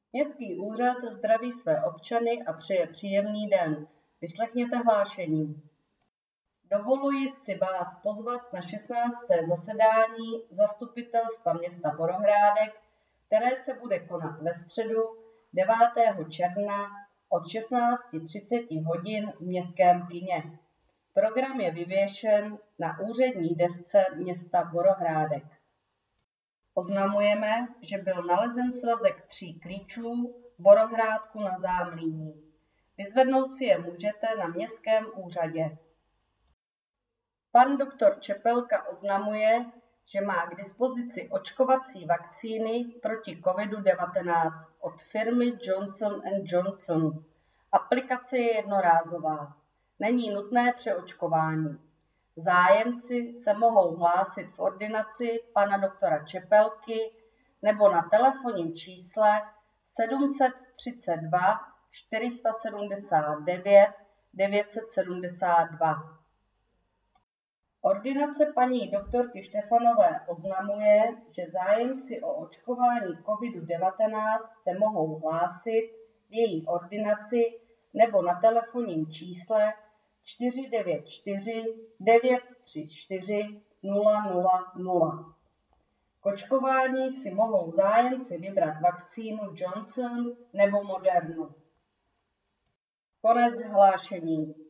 Městský úřad zdraví své občany a přeje příjemný den. Vyslechněte hlášení. Dovoluji si vás pozvat na 16. zasedání Zastupitelstva města Borohrádek, které se bude konat ve středu 9. června od 16:30 hodin v Městském kině. Program je vyvěšen na úřední desce města Borohrádek. Oznamujeme, že byl nalezen svazek 3 klíčů v Borohrádku na Zámlíní. Vyzvednout si je můžete na městském úřadě. Pan doktor Čepelka oznamuje, že má k dispozici očkovací vakcíny proti COVID-19 od firmy Johnson & Johnson. Aplikace je jednorázová. Není nutné přeočkování. Zájemci se mohou hlásit v ordinaci pana doktora Čepelky nebo na telefonním čísle 732 479 972. Ordinace paní doktorky Štefanové oznamuje, že zájemci o očkování COVID-19 se mohou hlásit v její ordinaci nebo na telefonním čísle 494 934 000. K očkování si mohou zájemci vybrat vakcínu Johnson nebo Modernu. Konec hlášení.